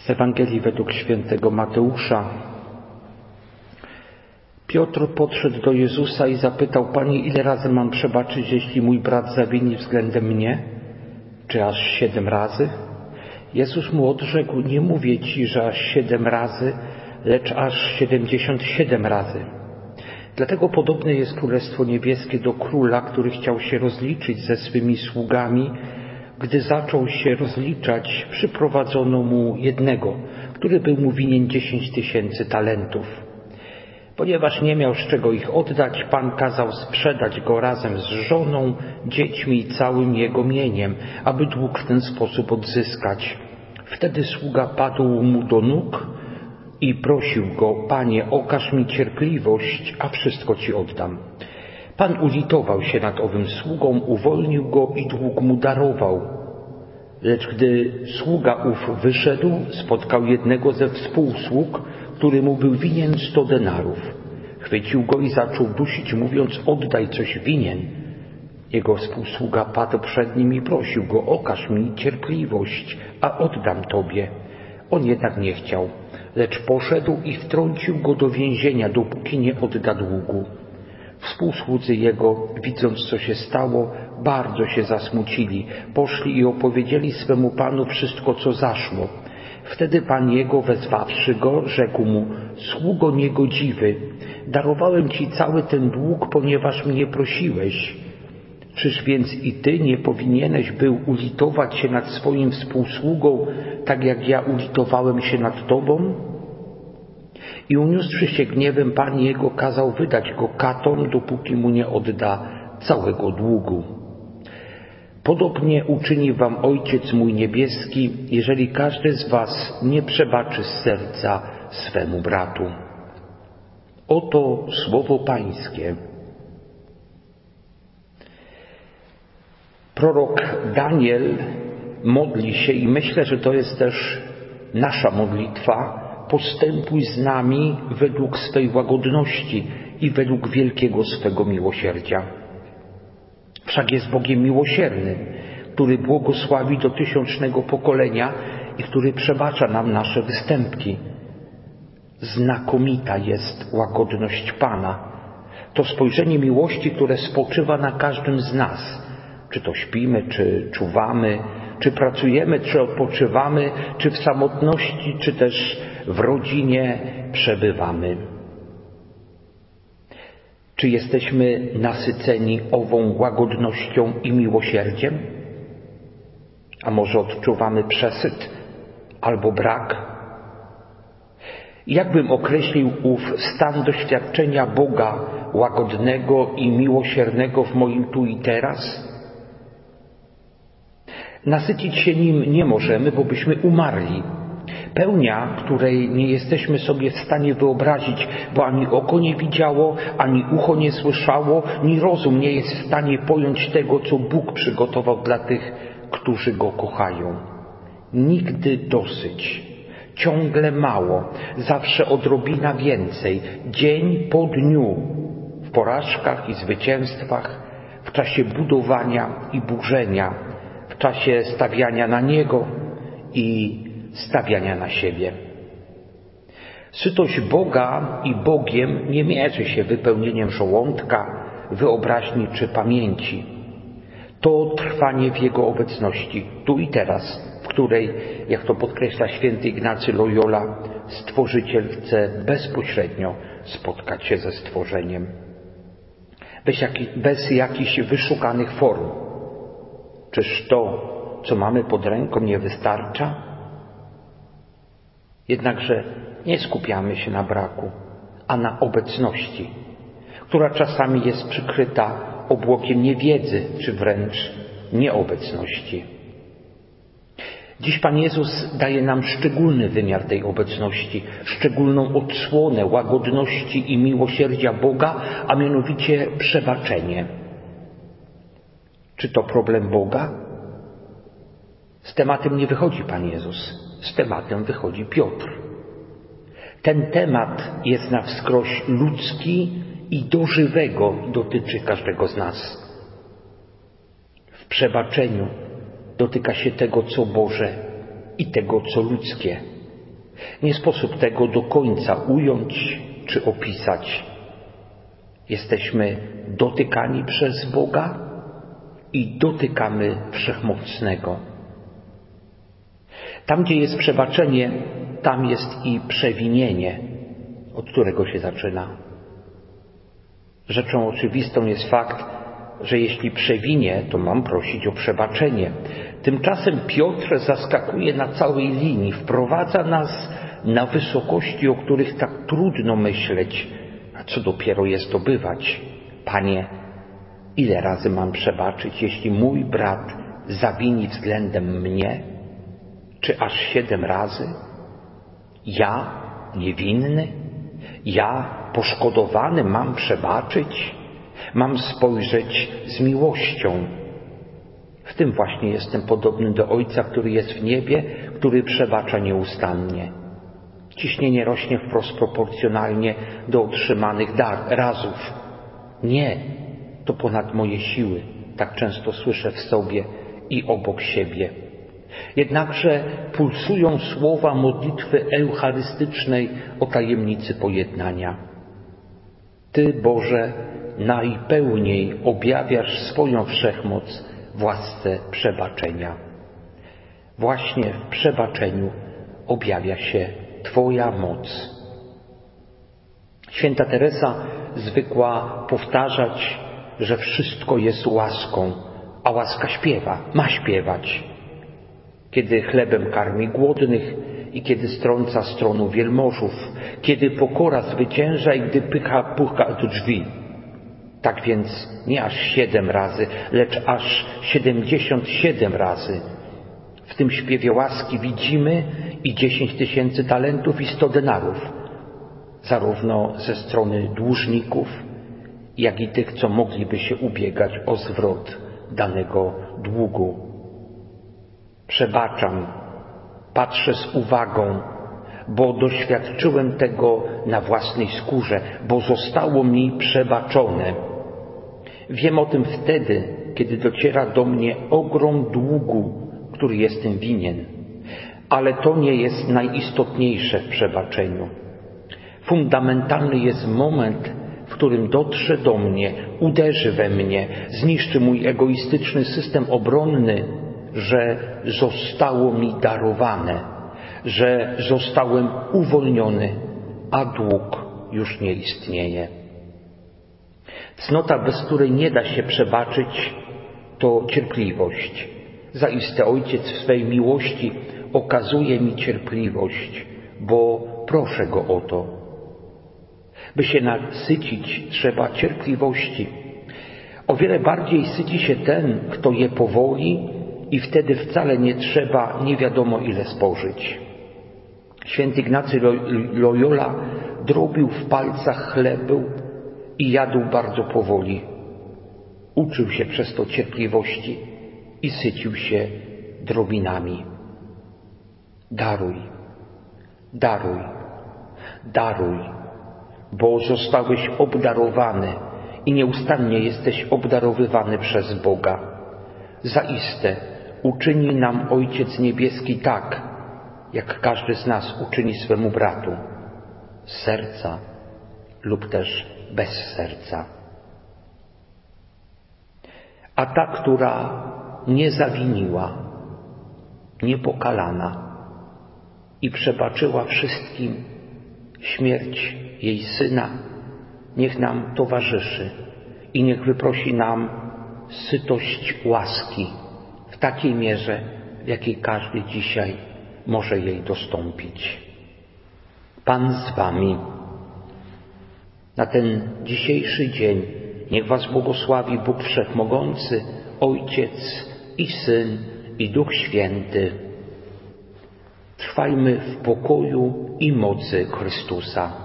Z Ewangelii według świętego Mateusza. Piotr podszedł do Jezusa i zapytał: Panie, ile razy mam przebaczyć, jeśli mój brat zawini względem mnie? Czy aż 7 razy? Jezus mu odrzekł: nie mówię ci, że aż 7 razy, lecz aż 77 razy. Dlatego podobne jest Królestwo Niebieskie do króla, który chciał się rozliczyć ze swymi sługami. Gdy zaczął się rozliczać, przyprowadzono mu jednego, który był mu winien 10 000 talentów. Ponieważ nie miał z czego ich oddać, Pan kazał sprzedać go razem z żoną, dziećmi i całym jego mieniem, aby dług w ten sposób odzyskać. Wtedy sługa padł mu do nóg i prosił go: Panie, okaż mi cierpliwość, a wszystko ci oddam. Pan ulitował się nad owym sługą, uwolnił go i dług mu darował. Lecz gdy sługa ów wyszedł, spotkał jednego ze współsług, który mu był winien 100 denarów. Chwycił go i zaczął dusić, mówiąc: oddaj, coś winien. Jego współsługa padł przed nim i prosił go: okaż mi cierpliwość, a oddam tobie. On jednak nie chciał, lecz poszedł i wtrącił go do więzienia, dopóki nie odda długu. Współsłudzy jego, widząc co się stało, bardzo się zasmucili. Poszli i opowiedzieli swemu panu wszystko, co zaszło. Wtedy pan jego, wezwawszy go, rzekł mu: sługo niegodziwy, darowałem ci cały ten dług, ponieważ mnie prosiłeś. Czyż więc i ty nie powinieneś był ulitować się nad swoim współsługą, tak jak ja ulitowałem się nad tobą? I uniósłszy się gniewem, pan jego kazał wydać go katom, dopóki mu nie odda całego długu. Podobnie uczyni wam Ojciec mój niebieski, jeżeli każdy z was nie przebaczy z serca swemu bratu. Oto słowo Pańskie. Prorok Daniel modli się i myślę, że to jest też nasza modlitwa: postępuj z nami według swej łagodności i według wielkiego swego miłosierdzia. Wszak jest Bogiem miłosiernym, który błogosławi do 1000 pokolenia i który przebacza nam nasze występki. Znakomita jest łagodność Pana. To spojrzenie miłości, które spoczywa na każdym z nas. Czy to śpimy, czy czuwamy, czy pracujemy, czy odpoczywamy, czy w samotności, czy też w rodzinie przebywamy. Czy jesteśmy nasyceni ową łagodnością i miłosierdziem? A może odczuwamy przesyt albo brak? Jakbym określił ów stan doświadczenia Boga łagodnego i miłosiernego w moim tu i teraz? Nasycić się nim nie możemy, bo byśmy umarli. Pełnia, której nie jesteśmy sobie w stanie wyobrazić, bo ani oko nie widziało, ani ucho nie słyszało, ni rozum nie jest w stanie pojąć tego, co Bóg przygotował dla tych, którzy Go kochają. Nigdy dosyć, ciągle mało, zawsze odrobina więcej, dzień po dniu, w porażkach i zwycięstwach, w czasie budowania i burzenia, w czasie stawiania na Niego i stawiania na siebie. Sytość Boga i Bogiem nie mierzy się wypełnieniem żołądka, wyobraźni czy pamięci. To trwanie w Jego obecności, tu i teraz, w której, jak to podkreśla święty Ignacy Loyola, Stworzyciel chce bezpośrednio spotkać się ze stworzeniem. Bez jakichś wyszukanych form. Czyż to, co mamy pod ręką, nie wystarcza? Jednakże nie skupiamy się na braku, a na obecności, która czasami jest przykryta obłokiem niewiedzy, czy wręcz nieobecności. Dziś Pan Jezus daje nam szczególny wymiar tej obecności, szczególną odsłonę łagodności i miłosierdzia Boga, a mianowicie przebaczenie. Czy to problem Boga? Z tematem nie wychodzi Pan Jezus, z tematem wychodzi Piotr. Ten temat jest na wskroś ludzki i do żywego dotyczy każdego z nas. W przebaczeniu dotyka się tego, co Boże i tego, co ludzkie. Nie sposób tego do końca ująć czy opisać. Jesteśmy dotykani przez Boga i dotykamy Wszechmocnego. Tam, gdzie jest przebaczenie, tam jest i przewinienie, od którego się zaczyna. Rzeczą oczywistą jest fakt, że jeśli przewinię, to mam prosić o przebaczenie. Tymczasem Piotr zaskakuje na całej linii, wprowadza nas na wysokości, o których tak trudno myśleć, a co dopiero je zdobywać. Panie, ile razy mam przebaczyć, jeśli mój brat zawini względem mnie? Czy aż 7 razy? Ja, niewinny? Ja, poszkodowany, mam przebaczyć? Mam spojrzeć z miłością. W tym właśnie jestem podobny do Ojca, który jest w niebie, który przebacza nieustannie. Ciśnienie rośnie wprost proporcjonalnie do otrzymanych razów. Nie, to ponad moje siły, tak często słyszę w sobie i obok siebie. Jednakże pulsują słowa modlitwy eucharystycznej o tajemnicy pojednania. Ty, Boże, najpełniej objawiasz swoją wszechmoc w łasce przebaczenia. Właśnie w przebaczeniu objawia się Twoja moc. Święta Teresa zwykła powtarzać, że wszystko jest łaską, a łaska śpiewa, ma śpiewać. Kiedy chlebem karmi głodnych i kiedy strąca z tronu wielmożów, kiedy pokora zwycięża i gdy pycha puka do drzwi. Tak więc nie aż 7 razy, lecz aż 77 razy. W tym śpiewie łaski widzimy i 10 000 talentów i 100 denarów, zarówno ze strony dłużników, jak i tych, co mogliby się ubiegać o zwrot danego długu. Przebaczam, patrzę z uwagą, bo doświadczyłem tego na własnej skórze, bo zostało mi przebaczone. Wiem o tym wtedy, kiedy dociera do mnie ogrom długu, który jestem winien. Ale to nie jest najistotniejsze w przebaczeniu. Fundamentalny jest moment, w którym dotrze do mnie, uderzy we mnie, zniszczy mój egoistyczny system obronny, że zostało mi darowane, że zostałem uwolniony, a dług już nie istnieje. Cnota, bez której nie da się przebaczyć, to cierpliwość. Zaiste Ojciec w swej miłości okazuje mi cierpliwość, bo proszę Go o to. By się nasycić, trzeba cierpliwości. O wiele bardziej syci się ten, kto je powoli i wtedy wcale nie trzeba nie wiadomo ile spożyć. Święty Ignacy Loyola drobił w palcach chlebu i jadł bardzo powoli. Uczył się przez to cierpliwości i sycił się drobinami. Daruj, daruj, daruj, bo zostałeś obdarowany i nieustannie jesteś obdarowywany przez Boga. Zaiste uczyni nam Ojciec Niebieski tak, jak każdy z nas uczyni swemu bratu, z serca lub też bez serca. A ta, która nie zawiniła, niepokalana i przebaczyła wszystkim śmierć jej Syna, niech nam towarzyszy i niech wyprosi nam sytość łaski w takiej mierze, w jakiej każdy dzisiaj może jej dostąpić. Pan z wami. Na ten dzisiejszy dzień niech was błogosławi Bóg Wszechmogący, Ojciec i Syn i Duch Święty. Trwajmy w pokoju i mocy Chrystusa.